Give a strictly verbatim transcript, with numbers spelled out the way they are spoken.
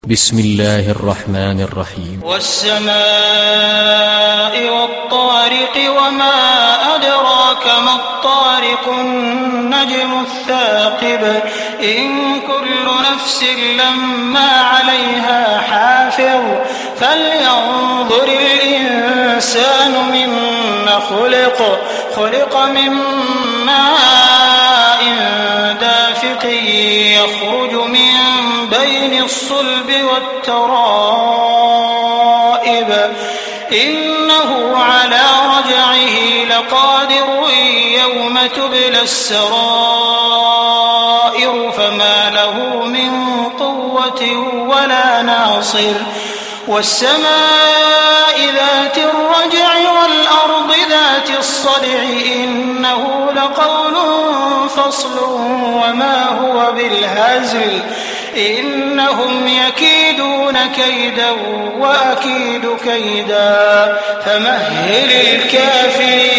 بسم الله الرحمن الرحيم. والسماء والطارق وما أدراك ما الطارق النجم الثاقب إن كل نفس لما عليها حافظ فلينظر الإنسان مما خلق خلق من ماء دافق يخرج من بين الصلب والترائب إنه على رجعه لقادر يوم تبلى السرائر فما له من قوة ولا ناصر والسماء ذات الرجع والأرض ذات الصدع إنه لقول فصل وما هو بالهزل إنهم يكيدون كيدا وأكيد كيدا فمهل الكافرين